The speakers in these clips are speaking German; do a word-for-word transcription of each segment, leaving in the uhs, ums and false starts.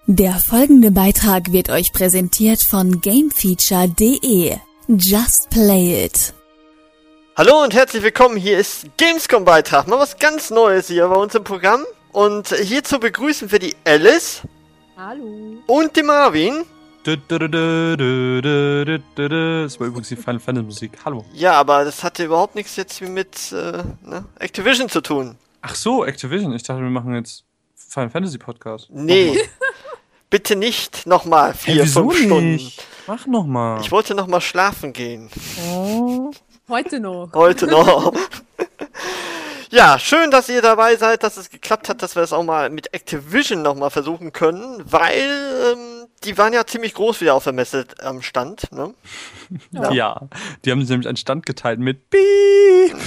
Der folgende Beitrag wird euch präsentiert von Gamefeature punkt de. Just play it. Hallo und herzlich willkommen, hier ist Gamescom-Beitrag. Mal was ganz Neues hier bei uns im Programm. Und hierzu begrüßen wir die Alice. Hallo. Und den Marvin. Das war übrigens die Final Fantasy Musik. Hallo. Ja, aber das hatte überhaupt nichts jetzt mit äh, ne, Activision zu tun. Ach so, Activision. Ich dachte, wir machen jetzt Final Fantasy Podcast. Nee. Bitte nicht nochmal vier, hey, fünf Stunden. Nicht? Mach nochmal. Ich wollte nochmal schlafen gehen. Oh. Heute noch. Heute noch. Ja, schön, dass ihr dabei seid, dass es geklappt hat, dass wir es auch mal mit Activision nochmal versuchen können, weil ähm, die waren ja ziemlich groß wieder auf der Messe am Stand, ne? Ja, ja, die haben sich nämlich einen Stand geteilt mit Piep.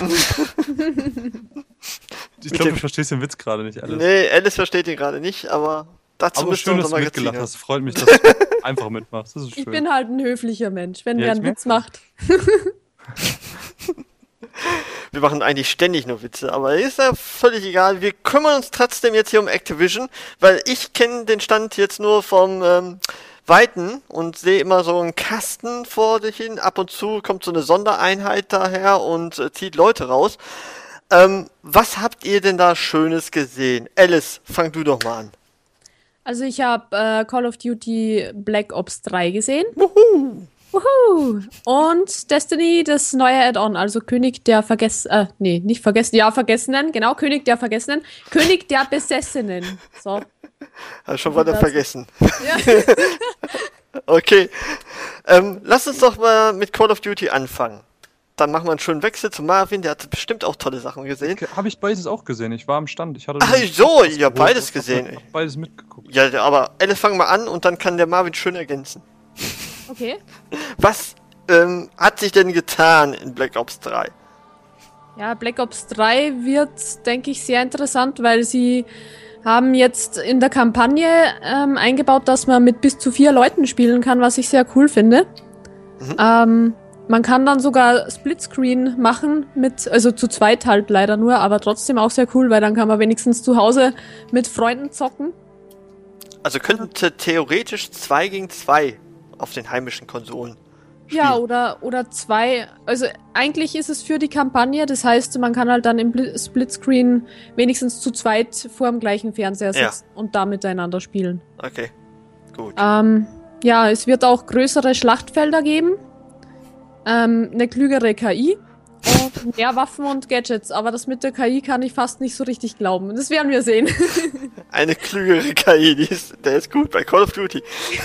Ich glaube, du verstehst den Witz gerade nicht, Alice. Nee, Alice versteht ihn gerade nicht, aber dazu aber müsst schön, ihr dass uns du mal mitgelacht geziehen. hast. Freut mich, dass du einfach mitmachst. Das ist schön. Ich bin halt ein höflicher Mensch, wenn Ja, wer ich einen Witz merke. macht. Wir machen eigentlich ständig nur Witze, aber ist ja völlig egal. Wir kümmern uns trotzdem jetzt hier um Activision, weil ich kenne den Stand jetzt nur vom ähm, Weiten und sehe immer so einen Kasten vor dich hin. Ab und zu kommt so eine Sondereinheit daher und äh, zieht Leute raus. Ähm, was habt ihr denn da Schönes gesehen? Alice, fang du doch mal an. Also ich habe äh, Call of Duty Black Ops drei gesehen. Wuhu! Wuhu! Und Destiny, das neue Add-on, also König der Vergessenen, äh, nee, nicht Vergessen, ja, Vergessenen, genau, König der Vergessenen, König der Besessenen. So. Hab schon wieder vergessen. Ja. Okay. Ähm, lass uns doch mal mit Call of Duty anfangen. Dann machen wir einen schönen Wechsel zu Marvin, der hat bestimmt auch tolle Sachen gesehen. Okay, habe ich beides auch gesehen. Ich war am Stand. Ich hatte Ach so, ihr habt beides gesehen. Ich hab beides mitgeguckt. Ja, aber Alice, fang mal an und dann kann der Marvin schön ergänzen. Okay. Was ähm, hat sich denn getan in Black Ops drei? Ja, Black Ops drei wird, denke ich, sehr interessant, weil sie haben jetzt in der Kampagne ähm, eingebaut, dass man mit bis zu vier Leuten spielen kann, was ich sehr cool finde. Mhm. Ähm, man kann dann sogar Splitscreen machen, mit, also zu zweit halt leider nur, aber trotzdem auch sehr cool, weil dann kann man wenigstens zu Hause mit Freunden zocken. Also könnte theoretisch zwei gegen zwei auf den heimischen Konsolen spielen. Ja, oder, oder zwei. Also eigentlich ist es für die Kampagne, das heißt, man kann halt dann im Bl- Splitscreen wenigstens zu zweit vor dem gleichen Fernseher sitzen Ja. und da miteinander spielen. Okay, gut. Ähm, ja, es wird auch größere Schlachtfelder geben, ähm, eine klügere K I und mehr Waffen und Gadgets, aber das mit der K I kann ich fast nicht so richtig glauben. Das werden wir sehen. Eine klügere K I, die ist, der ist gut bei Call of Duty.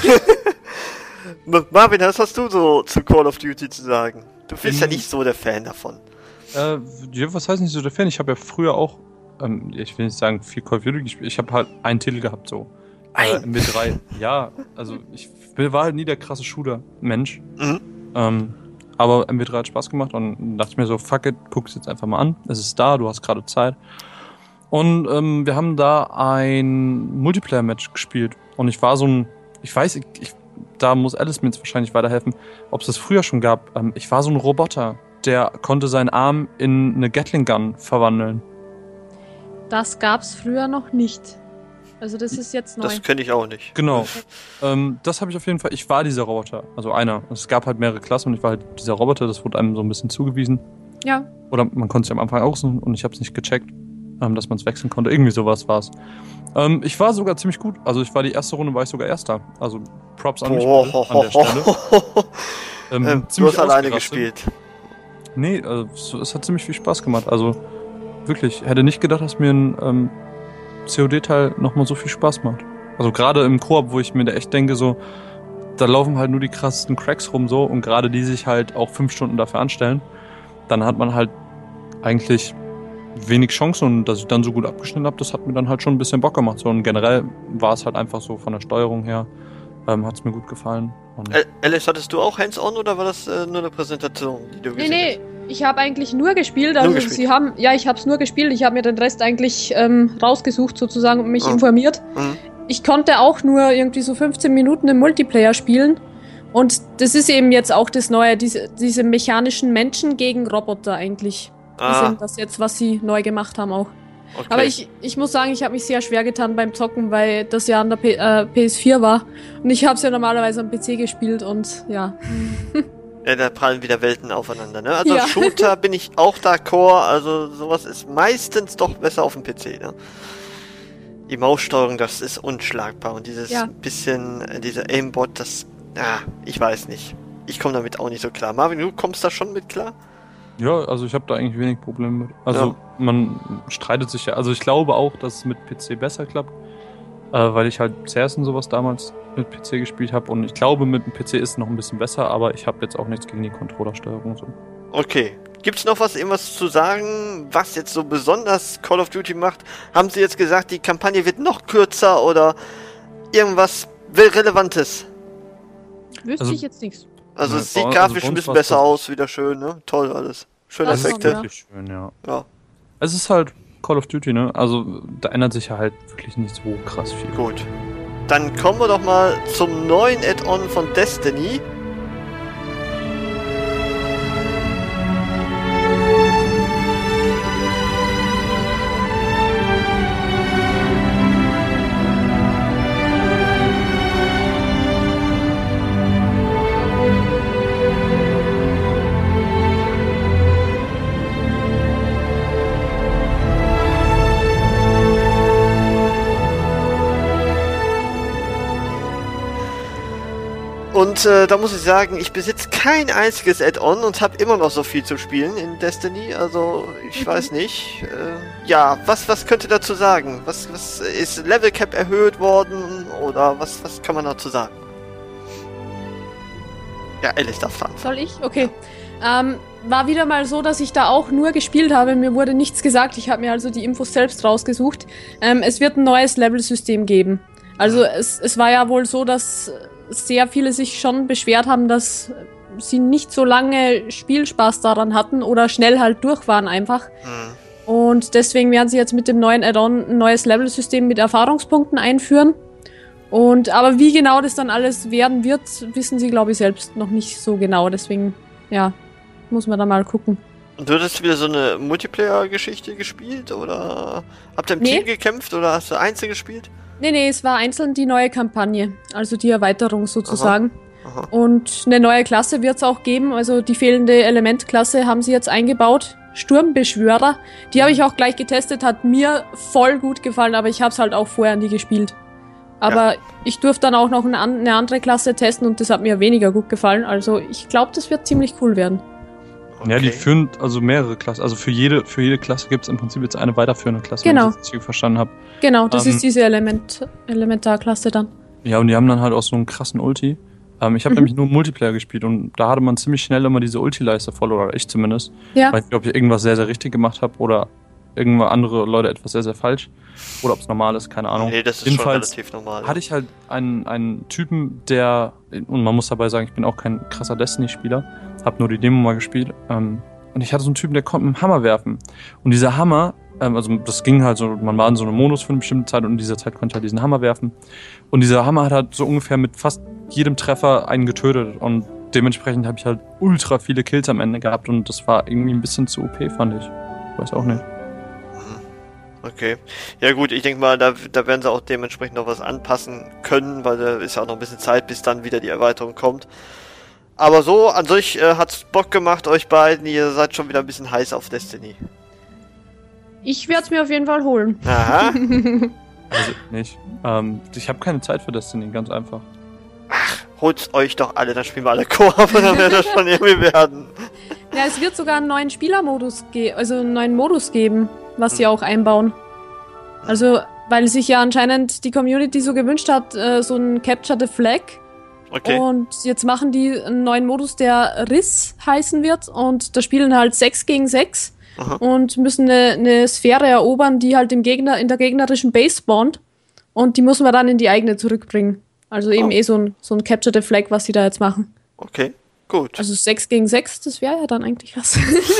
Marvin, was hast du so zu Call of Duty zu sagen? Du bist ja nicht so der Fan davon. Äh, ja, was heißt nicht so der Fan? Ich habe ja früher auch, ähm, ich will nicht sagen viel Call of Duty gespielt, ich habe halt einen Titel gehabt, so. Äh, M W drei. Ja, also ich war halt nie der krasse Shooter-Mensch. Mhm. Ähm, aber M W drei hat Spaß gemacht und dachte ich mir so, fuck it, guck's jetzt einfach mal an. Es ist da, du hast gerade Zeit. Und ähm, wir haben da ein Multiplayer-Match gespielt. Und ich war so ein, ich weiß, ich, ich da muss Alice mir jetzt wahrscheinlich weiterhelfen, ob es das früher schon gab. Ähm, ich war so ein Roboter, der konnte seinen Arm in eine Gatling Gun verwandeln. Das gab's früher noch nicht. Also das ist jetzt neu. Das kenne ich auch nicht. Genau. ähm, das habe ich auf jeden Fall. Ich war dieser Roboter. Also einer. Es gab halt mehrere Klassen und ich war halt dieser Roboter. Das wurde einem so ein bisschen zugewiesen. Ja. Oder man konnte es ja am Anfang aussuchen und ich habe es nicht gecheckt, ähm, dass man es wechseln konnte. Irgendwie sowas war es. Ähm, ich war sogar ziemlich gut. Also ich war die erste Runde, war ich sogar Erster. Also Props an mich Oh, an der Stelle. Ähm, ähm, du ziemlich hast alleine ausgerastet. gespielt. Nee, also es, es hat ziemlich viel Spaß gemacht. Also wirklich, hätte nicht gedacht, dass mir ein ähm, C O D-Teil nochmal so viel Spaß macht. Also gerade im Koop, wo ich mir da echt denke, so, da laufen halt nur die krassesten Cracks rum so und gerade die sich halt auch fünf Stunden dafür anstellen, dann hat man halt eigentlich wenig Chancen und dass ich dann so gut abgeschnitten habe, das hat mir dann halt schon ein bisschen Bock gemacht. So, und generell war es halt einfach so von der Steuerung her, ähm, hat es mir gut gefallen. Und Ä- Alice, hattest du auch Hands-on oder war das äh, nur eine Präsentation, die du Nee, gesehen nee, ich habe eigentlich nur gespielt. Also Nur gespielt. sie haben, ja, ich habe es nur gespielt. Ich habe mir den Rest eigentlich ähm, rausgesucht sozusagen und mich Ah. informiert. Mhm. Ich konnte auch nur irgendwie so fünfzehn Minuten im Multiplayer spielen. Und das ist eben jetzt auch das Neue, diese, diese mechanischen Menschen gegen Roboter eigentlich. Die Ah. sind das jetzt, was sie neu gemacht haben auch. Okay. Aber ich, ich muss sagen, ich habe mich sehr schwer getan beim Zocken, weil das ja an der P äh, P S vier war. Und ich habe es ja normalerweise am P C gespielt und ja. Ja, da prallen wieder Welten aufeinander, ne? Also Ja. Shooter bin ich auch d'accord, also sowas ist meistens doch besser auf dem P C, ne? Die Maussteuerung, das ist unschlagbar und dieses Ja. bisschen, äh, dieser Aimbot, das, ah, ich weiß nicht. Ich komme damit auch nicht so klar. Marvin, du kommst da schon mit klar? Ja, also ich habe da eigentlich wenig Probleme mit. Also Ja. man streitet sich ja. Also ich glaube auch, dass es mit P C besser klappt, äh, weil ich halt C S und sowas damals mit P C gespielt habe. Und ich glaube, mit dem P C ist es noch ein bisschen besser, aber ich habe jetzt auch nichts gegen die Controllersteuerung so. Okay. Gibt's noch was, irgendwas zu sagen, was jetzt so besonders Call of Duty macht? Haben sie jetzt gesagt, die Kampagne wird noch kürzer oder irgendwas Relevantes? Wüsste Also- ich jetzt nichts. Also Ja, es sieht also grafisch bei ein uns bisschen war's besser das- aus, wieder schön, ne? Toll alles. Schöne Das Es ist Effekte. ja. wirklich schön, ja. Ja, Es ist halt Call of Duty, ne? Also da ändert sich ja halt wirklich nicht so krass viel. gut. Dann kommen wir doch mal zum neuen Add-on von Destiny. Und äh, da muss ich sagen, ich besitze kein einziges Add-on und habe immer noch so viel zu spielen in Destiny. Also ich weiß nicht. Äh, ja, was was könnt ihr dazu sagen? Was was ist Level Cap erhöht worden oder was was kann man dazu sagen? Ja, Alice darf fahren. Soll ich? Okay. Ähm, war wieder mal so, dass ich da auch nur gespielt habe. Mir wurde nichts gesagt. Ich habe mir also die Infos selbst rausgesucht. Ähm, es wird ein neues Level-System geben. Also es, es war ja wohl so, dass sehr viele sich schon beschwert haben, dass sie nicht so lange Spielspaß daran hatten oder schnell halt durch waren einfach. Hm. Und deswegen werden sie jetzt mit dem neuen Add-on ein neues Level-System mit Erfahrungspunkten einführen. Und aber wie genau das dann alles werden wird, wissen sie, glaube ich, selbst noch nicht so genau. Deswegen, ja, muss man da mal gucken. Und du hattest wieder so eine Multiplayer-Geschichte gespielt oder habt ihr im Nee. Team gekämpft oder hast du einzeln gespielt? Nee, nee, es war einzeln die neue Kampagne, also die Erweiterung sozusagen. Aha. Und eine neue Klasse wird es auch geben, also die fehlende Elementklasse haben sie jetzt eingebaut. Sturmbeschwörer, die habe ich auch gleich getestet, hat mir voll gut gefallen, aber ich habe es halt auch vorher nie gespielt. Aber ich durfte dann auch noch eine, an- eine andere Klasse testen und das hat mir weniger gut gefallen. Also ich glaube, das wird ziemlich cool werden. Ja, die Okay. führen also mehrere Klassen. Also für jede, für jede Klasse gibt es im Prinzip jetzt eine weiterführende Klasse, Genau. wenn ich das richtig verstanden habe. Genau, das Ähm, ist diese Element Elementarklasse dann. Ja, und die haben dann halt auch so einen krassen Ulti. Ähm, ich habe Mhm. nämlich nur Multiplayer gespielt und da hatte man ziemlich schnell immer diese Ulti-Leiste voll, oder ich zumindest. Ja. Weiß nicht, ob ich irgendwas sehr, sehr richtig gemacht habe oder irgendwann andere Leute etwas sehr, sehr falsch. Oder ob es normal ist, keine Ahnung. Nee, das ist Jedenfalls schon relativ normal. hatte ich halt einen, einen Typen, der, und man muss dabei sagen, ich bin auch kein krasser Destiny-Spieler, habe nur die Demo mal gespielt, ähm, und ich hatte so einen Typen, der konnte mit dem Hammer werfen. Und dieser Hammer, ähm, also das ging halt so, man war in so einem Modus für eine bestimmte Zeit und in dieser Zeit konnte ich halt diesen Hammer werfen. Und dieser Hammer hat halt so ungefähr mit fast jedem Treffer einen getötet und dementsprechend habe ich halt ultra viele Kills am Ende gehabt und das war irgendwie ein bisschen zu O P, fand ich. Weiß auch nicht. Okay. Ja gut, ich denke mal, da, da werden sie auch dementsprechend noch was anpassen können, weil da ist ja auch noch ein bisschen Zeit, bis dann wieder die Erweiterung kommt. Aber so, an sich äh, hat's Bock gemacht, euch beiden. Ihr seid schon wieder ein bisschen heiß auf Destiny. Ich werde es mir auf jeden Fall holen. Aha. Also nicht. Ähm, ich habe keine Zeit für Destiny, ganz einfach. Holt's euch doch alle, dann spielen wir alle Koop und dann wird das schon irgendwie werden. Ja, es wird sogar einen neuen Spielermodus geben, also einen neuen Modus geben, was sie auch einbauen. Also, weil sich ja anscheinend die Community so gewünscht hat, äh, so ein Capture the Flag. Okay. Und jetzt machen die einen neuen Modus, der Riss heißen wird. Und da spielen halt sechs gegen sechs Aha. und müssen eine, eine Sphäre erobern, die halt im Gegner, in der gegnerischen Base spawnt. Und die müssen wir dann in die eigene zurückbringen. Also eben Oh. eh so ein, so ein Capture the Flag, was sie da jetzt machen. Okay, gut. Also sechs gegen sechs, das wäre ja dann eigentlich was.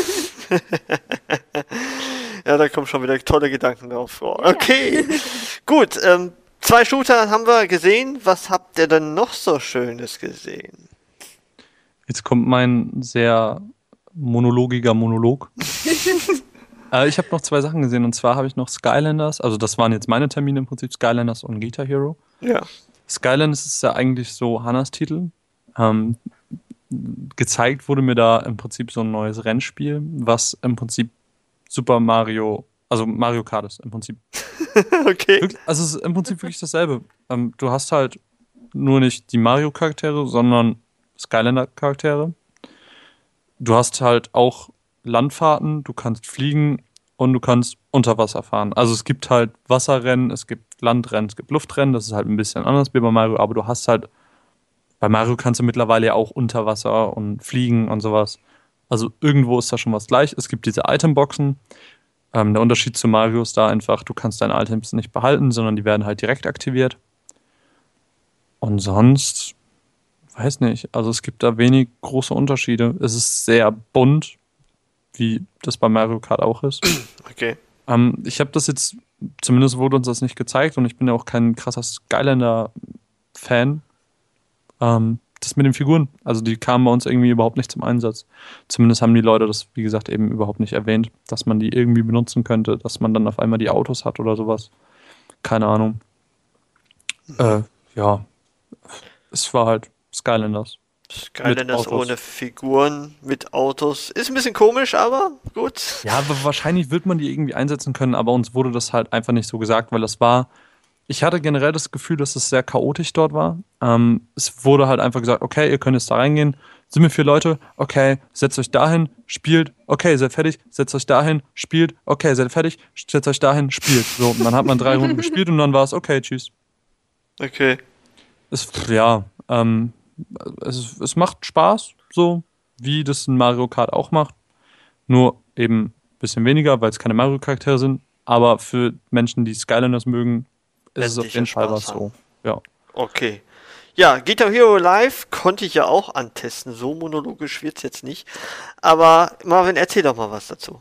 Ja, da kommen schon wieder tolle Gedanken drauf vor. Okay, gut. Ähm, zwei Shooter haben wir gesehen. Was habt ihr denn noch so Schönes gesehen? Jetzt kommt mein sehr monologiger Monolog. Äh, ich habe noch zwei Sachen gesehen und zwar habe ich noch Skylanders, also das waren jetzt meine Termine im Prinzip, Skylanders und Guitar Hero. Ja. Skylanders ist ja eigentlich so Hannas Titel. Ähm, gezeigt wurde mir da im Prinzip so ein neues Rennspiel, was im Prinzip Super Mario, also Mario Kart ist im Prinzip. Okay. Wirklich, also es ist im Prinzip wirklich dasselbe. Ähm, du hast halt nur nicht die Mario-Charaktere, sondern Skylander-Charaktere. Du hast halt auch Landfahrten, du kannst fliegen und du kannst unter Wasser fahren. Also es gibt halt Wasserrennen, es gibt Landrennen, es gibt Luftrennen, das ist halt ein bisschen anders wie bei Mario, aber du hast halt, bei Mario kannst du mittlerweile ja auch unter Wasser und fliegen und sowas. Also irgendwo ist da schon was gleich. Es gibt diese Itemboxen. Ähm, der Unterschied zu Mario ist da einfach, du kannst deine Items nicht behalten, sondern die werden halt direkt aktiviert. Und sonst, weiß nicht, also es gibt da wenig große Unterschiede. Es ist sehr bunt, wie das bei Mario Kart auch ist. Okay. Ähm, ich habe das jetzt, zumindest wurde uns das nicht gezeigt und ich bin ja auch kein krasser Skylander-Fan. Ähm, das mit den Figuren, also die kamen bei uns irgendwie überhaupt nicht zum Einsatz. Zumindest haben die Leute das, wie gesagt, eben überhaupt nicht erwähnt, dass man die irgendwie benutzen könnte, dass man dann auf einmal die Autos hat oder sowas. Keine Ahnung. Äh, ja, es war halt Skylanders. Skylanders ohne Figuren, mit Autos. Ist ein bisschen komisch, aber gut. Ja, aber wahrscheinlich wird man die irgendwie einsetzen können, aber uns wurde das halt einfach nicht so gesagt, weil das war, ich hatte generell das Gefühl, dass es sehr chaotisch dort war. Ähm, es wurde halt einfach gesagt, okay, ihr könnt jetzt da reingehen, sind wir vier Leute, okay, setzt euch dahin, spielt, okay, seid fertig, setzt euch dahin, spielt, okay, seid fertig, setzt euch dahin, spielt. So, und dann hat man drei Runden gespielt und dann war es, okay, tschüss. Okay. Es, ja, ähm, es, es macht Spaß, so wie das in Mario Kart auch macht. Nur eben ein bisschen weniger, weil es keine Mario-Charaktere sind. Aber für Menschen, die Skylanders mögen, ist es auf jeden Fall was so. Ja. Okay. Ja, Guitar Hero Live konnte ich ja auch antesten. So monologisch wird's jetzt nicht. Aber Marvin, erzähl doch mal was dazu.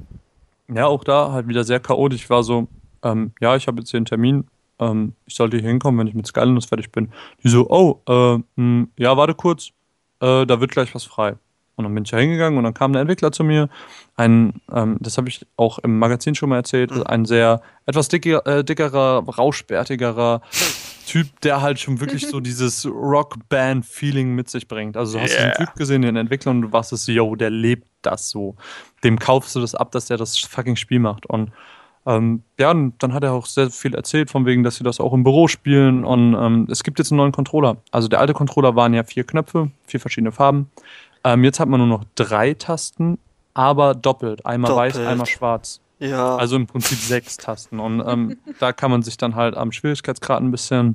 Ja, auch da halt wieder sehr chaotisch. Ich war so, ähm, ja, ich habe jetzt hier einen Termin. Ähm, ich sollte hier hinkommen, wenn ich mit Skylanders fertig bin. Die so, oh, äh, mh, ja, warte kurz. Äh, da wird gleich was frei. Und dann bin ich da hingegangen und dann kam der Entwickler zu mir. Ein, ähm, das habe ich auch im Magazin schon mal erzählt, mhm. ein sehr etwas dicker, äh, dickerer, rauschbärtigerer Typ, der halt schon wirklich so dieses Rockband-Feeling mit sich bringt. Also du hast yeah. diesen Typ gesehen, den Entwickler, und du warst es, yo, der lebt das so. Dem kaufst du das ab, dass der das fucking Spiel macht. Und ähm, ja, und dann hat er auch sehr viel erzählt, von wegen, dass sie das auch im Büro spielen. Und ähm, es gibt jetzt einen neuen Controller. Also der alte Controller waren ja vier Knöpfe, vier verschiedene Farben. Ähm, jetzt hat man nur noch drei Tasten, aber doppelt. Einmal doppelt. Weiß, einmal schwarz. Ja. Also im Prinzip sechs Tasten. Und ähm, da kann man sich dann halt am Schwierigkeitsgrad ein bisschen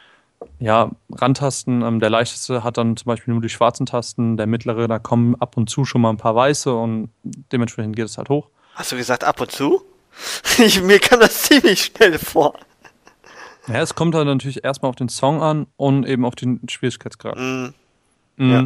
ja, rantasten. Ähm, der leichteste hat dann zum Beispiel nur die schwarzen Tasten. Der mittlere, da kommen ab und zu schon mal ein paar weiße und dementsprechend geht es halt hoch. Hast du gesagt ab und zu? Ich, mir kam das ziemlich schnell vor. Ja, es kommt halt natürlich erstmal auf den Song an und eben auf den Schwierigkeitsgrad. Mm. Mm. Ja.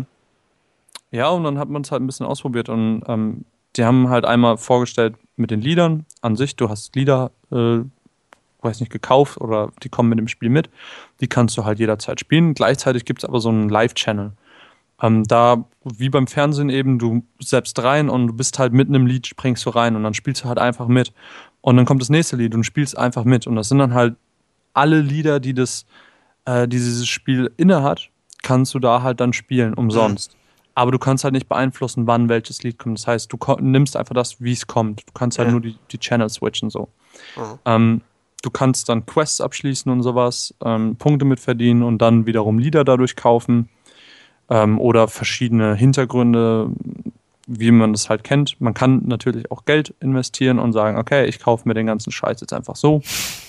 Ja, und dann hat man es halt ein bisschen ausprobiert und ähm, die haben halt einmal vorgestellt mit den Liedern an sich. Du hast Lieder, äh, weiß nicht, gekauft oder die kommen mit dem Spiel mit. Die kannst du halt jederzeit spielen. Gleichzeitig gibt es aber so einen Live-Channel. Ähm, da, wie beim Fernsehen eben, du setzt rein und du bist halt mitten im Lied, springst du rein und dann spielst du halt einfach mit. Und dann kommt das nächste Lied und spielst einfach mit. Und das sind dann halt alle Lieder, die das, äh, die dieses Spiel innehat, kannst du da halt dann spielen, umsonst. Mhm. Aber du kannst halt nicht beeinflussen, wann welches Lied kommt. Das heißt, du ko- nimmst einfach das, wie es kommt. Du kannst halt ja. nur die, die Channel switchen so. Mhm. Ähm, du kannst dann Quests abschließen und sowas, ähm, Punkte mit verdienen und dann wiederum Lieder dadurch kaufen. Ähm, oder verschiedene Hintergründe, wie man das halt kennt. Man kann natürlich auch Geld investieren und sagen, okay, ich kaufe mir den ganzen Scheiß jetzt einfach so.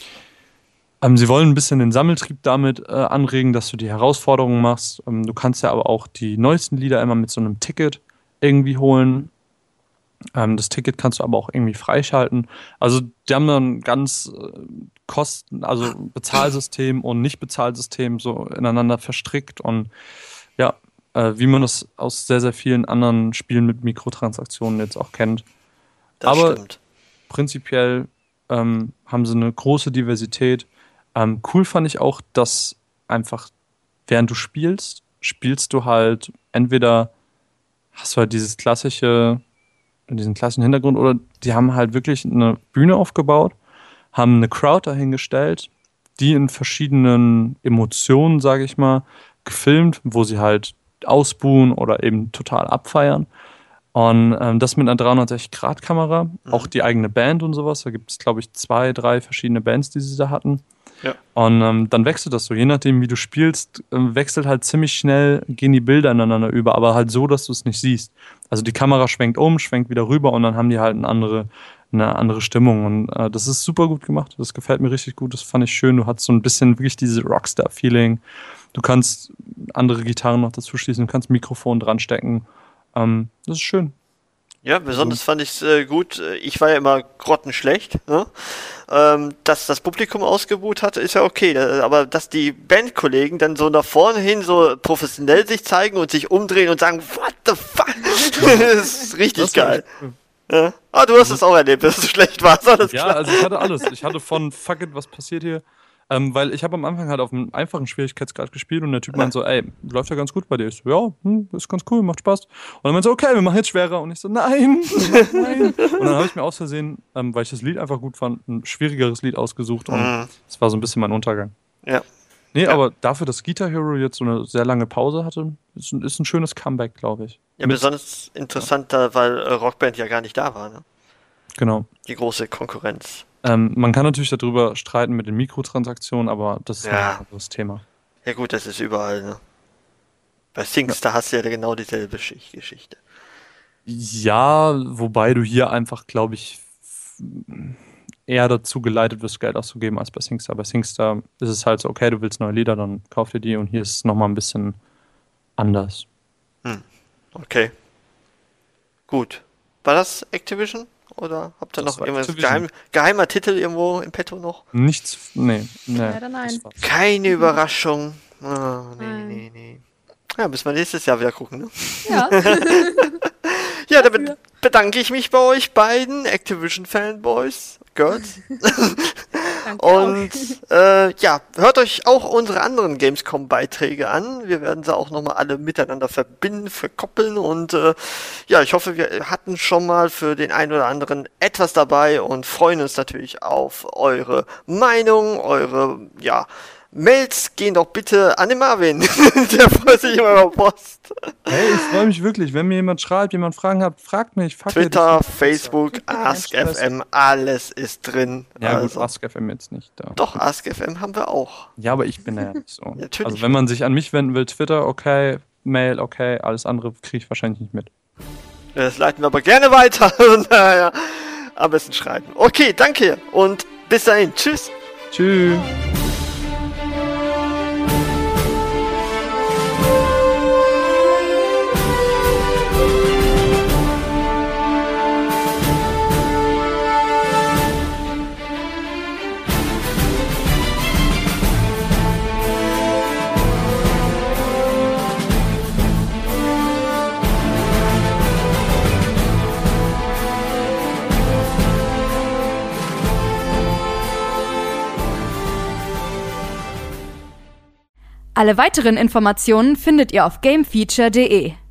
Ähm, sie wollen ein bisschen den Sammeltrieb damit äh, anregen, dass du die Herausforderungen machst. Ähm, du kannst ja aber auch die neuesten Lieder immer mit so einem Ticket irgendwie holen. Ähm, das Ticket kannst du aber auch irgendwie freischalten. Also die haben dann ein ganz äh, Kosten, also Bezahlsystem und Nicht-Bezahlsystem so ineinander verstrickt und ja, äh, wie man das aus sehr, sehr vielen anderen Spielen mit Mikrotransaktionen jetzt auch kennt. Das aber stimmt. Prinzipiell ähm, haben sie eine große Diversität. Ähm, cool fand ich auch, dass einfach, während du spielst, spielst du halt entweder, hast du halt dieses klassische diesen klassischen Hintergrund, oder die haben halt wirklich eine Bühne aufgebaut, haben eine Crowd dahingestellt, die in verschiedenen Emotionen, sage ich mal, gefilmt, wo sie halt ausbuhen oder eben total abfeiern. Und ähm, das mit einer dreihundertsechzig Grad Kamera, mhm. auch die eigene Band und sowas. Da gibt es, glaube ich, zwei, drei verschiedene Bands, die sie da hatten. Ja. Und ähm, dann wechselt das so. Je nachdem, wie du spielst, äh, wechselt halt ziemlich schnell, gehen die Bilder ineinander über, aber halt so, dass du es nicht siehst. Also die Kamera schwenkt um, schwenkt wieder rüber und dann haben die halt eine andere, eine andere Stimmung. Und äh, das ist super gut gemacht. Das gefällt mir richtig gut. Das fand ich schön. Du hast so ein bisschen wirklich dieses Rockstar-Feeling. Du kannst andere Gitarren noch dazu schließen, du kannst Mikrofon dran stecken. Ähm, das ist schön. Ja, besonders fand ich es äh, gut. Ich war ja immer grottenschlecht, ne? Ähm, dass das Publikum ausgebuht hatte, ist ja okay. Aber dass die Bandkollegen dann so nach vorne hin so professionell sich zeigen und sich umdrehen und sagen, what the fuck? Das ist richtig das geil. Ja. Ah, du hast es auch erlebt, dass es schlecht war. Alles ja, klar. Also ich hatte alles. Ich hatte von fuck it, was passiert hier? Ähm, weil ich habe am Anfang halt auf einem einfachen Schwierigkeitsgrad gespielt und der Typ ja. meinte so, ey, läuft ja ganz gut bei dir. Ich so, ja, hm, ist ganz cool, macht Spaß. Und dann meinte so, okay, wir machen jetzt schwerer. Und ich so, nein, nein. Und dann habe ich mir aus Versehen, ähm, weil ich das Lied einfach gut fand, ein schwierigeres Lied ausgesucht und mhm. das war so ein bisschen mein Untergang. Ja. Nee, ja. aber dafür, dass Guitar Hero jetzt so eine sehr lange Pause hatte, ist ein, ist ein schönes Comeback, glaube ich. Ja, Mit, besonders interessanter, ja. weil äh, Rockband ja gar nicht da war, ne? Genau. Die große Konkurrenz. Ähm, man kann natürlich darüber streiten mit den Mikrotransaktionen, aber das ist ja. ein anderes Thema. Ja gut, das ist überall, ne? Bei Singstar ja. hast du ja genau dieselbe Geschichte. Ja, wobei du hier einfach, glaube ich, eher dazu geleitet wirst, Geld auszugeben als bei Singstar. Bei Singstar ist es halt so, okay, du willst neue Lieder, dann kauf dir die, und hier ist es nochmal ein bisschen anders. Hm. Okay. Gut. War das Activision? Oder habt ihr noch irgendwas geheim, geheimer Titel irgendwo im Petto noch? Nichts, nee. nee Leider nein. Keine Überraschung. Oh, nee, nee, nee. Ja, müssen wir nächstes Jahr wieder gucken, ne? Ja. Ja, damit bedanke ich mich bei euch beiden, Activision-Fanboys, Girls. Und äh, ja, hört euch auch unsere anderen Gamescom-Beiträge an. Wir werden sie auch nochmal alle miteinander verbinden, verkoppeln. Und äh, ja, ich hoffe, wir hatten schon mal für den einen oder anderen etwas dabei und freuen uns natürlich auf eure Meinung, eure, ja, Mails gehen doch bitte an den Marvin. Der freut sich immer über Post. Hey, ich freue mich wirklich. Wenn mir jemand schreibt, jemand Fragen hat, fragt mich. Fuck Twitter, Facebook, AskFM, alles ist drin. Ja also. gut, AskFM jetzt nicht. Da. Doch, AskFM haben wir auch. Ja, aber ich bin ja nicht so. Natürlich. Also wenn man sich an mich wenden will, Twitter, okay, Mail, okay, alles andere kriege ich wahrscheinlich nicht mit. Das leiten wir aber gerne weiter. Naja, am besten schreiben. Okay, danke und bis dahin. Tschüss. Tschüss. Alle weiteren Informationen findet ihr auf gamefeature punkt de.